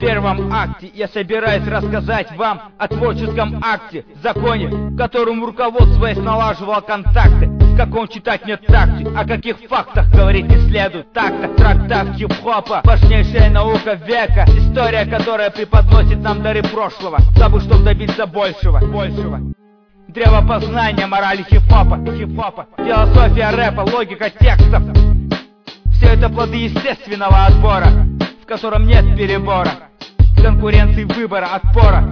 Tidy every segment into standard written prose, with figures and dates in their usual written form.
первом акте я собираюсь рассказать вам о творческом акте, законе, которым руководствуясь налаживал контакты. Как он читать нет такти, о каких фактах говорить не следует так-то. Трактат хип-хопа, важнейшая наука века, история, которая преподносит нам дары прошлого, чтобы добиться большего. Древо познания морали хип-хопа, философия рэпа, логика текстов. Все это плоды естественного отбора, в котором нет перебора, конкуренции, выбора, отпора.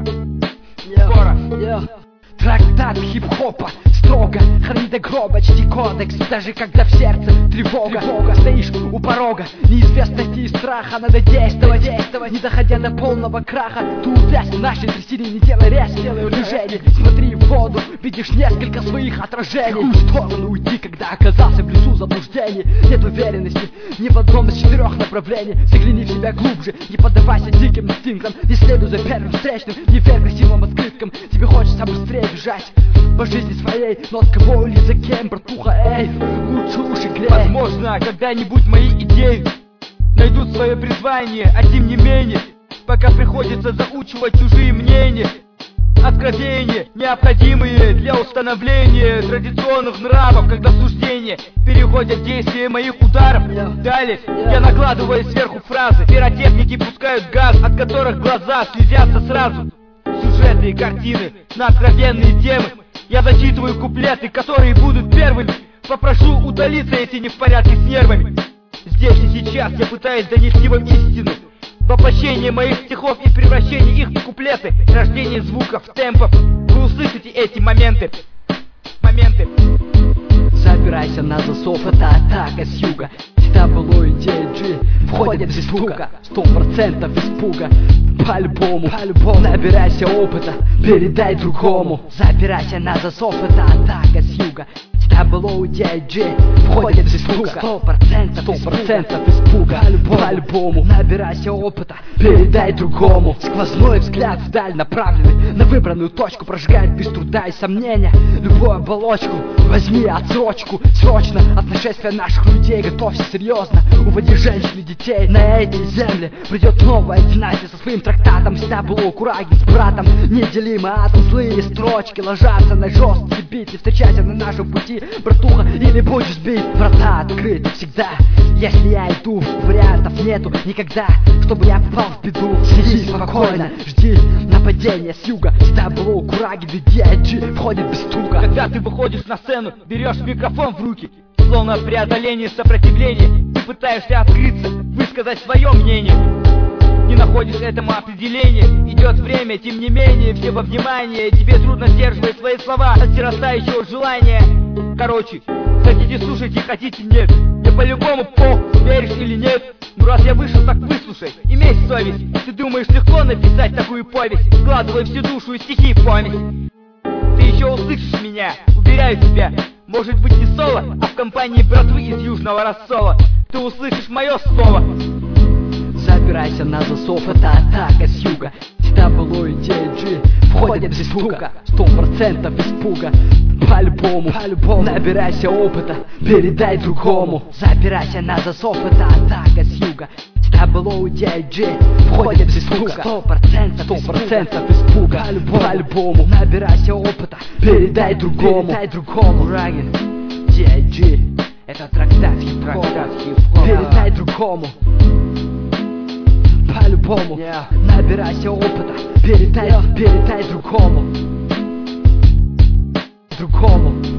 Трактат хип-хопа строго хранит до гроба, чти кодекс, даже когда в сердце тревога. Стоишь у порога неизвестности и страха, надо действовать, не доходя до полного краха. Ты увязь в нашей трясине, не делай резких движений. Смотри в воду, видишь несколько своих отражений. В сторону уйти, когда оказался в лесу заблуждений. Нет уверенности ни в одном из 4 направлений. Загляни в себя глубже, не поддавайся диким инстинктам, не следуй за первым встречным, не верь красивым открыткам. Тебе хочется быстрее бежать по жизни своей, но от кого или за кем, братуха, эй, лучше уши грей. Возможно, когда-нибудь мои идеи найдут свое призвание, а тем не менее, пока приходится заучивать чужие мнения. Откровения, необходимые для установления традиционных нравов, когда суждения переходят в действие моих ударов. Далее я накладываю сверху фразы, пиротехники пускают газ, от которых глаза слезятся сразу. Сюжеты и картины на откровенные темы. Я зачитываю куплеты, которые будут первыми. Попрошу удалиться, если не в порядке с нервами. Здесь и сейчас я пытаюсь донести вам истину, воплощение моих стихов и превращение их в куплеты, рождение звуков, темпов. Вы услышите эти моменты. Забирайся на засов, это атака с юга. Всегда было идея G, входит без стука, 100% испуга. По-любому, набирайся опыта, передай другому. Забирайся на засов, это атака с юга. Всегда было идея G, входит без стука, 100% испуга. По-любому, набирайся опыта, передай другому. Сквозной взгляд вдаль направленный на выбранную точку, прожигает без труда и сомнения любую оболочку. Возьми отсрочку, срочно от нашествия наших людей. Готовься серьезно, уводи женщин и детей. На эти земли придет новая династия со своим трактатом. Всегда было Курагин с братом, неделимый атом. Злые строчки ложатся на жесткий бит. Не встречайся на нашем пути, братуха, или будешь сбит. Врата открыты всегда, если я иду, вариантов нету никогда, чтобы я попал в беду. Сиди спокойно, жди нападения с юга. Всегда было Курагин, DDIG входит без стука. Когда ты выходишь на сцену, берешь микрофон в руки, словно преодоление сопротивления, ты пытаешься открыться, высказать свое мнение. Не находишь этому определения, идет время, тем не менее, все во внимание. Тебе трудно сдерживать свои слова от всерастающего желания. Короче, хотите слушайте, хотите нет. Я по-любому веришь или нет. Ну раз я вышел, так выслушай, имей совесть. Ты думаешь, легко написать такую повесть, вкладывая всю душу и стихи в помесь. Ты еще услышишь меня, уверяю тебя. Может быть не соло, а в компании братвы из южного рассола. Ты услышишь мое слово. Забирайся на засов, это атака с юга. Всегда было идея G, входит без стука, 100% испуга. По-любому, набирайся опыта, передай другому. Забирайся на засов, это атака с юга. Всегда было идея G, входит без стука, 100% испуга. По-любому, набирайся опыта, передай другому. Курагин, DDIG, это трактат хип-хопа, передай другому. По-любому, набирайся опыта, передай другому.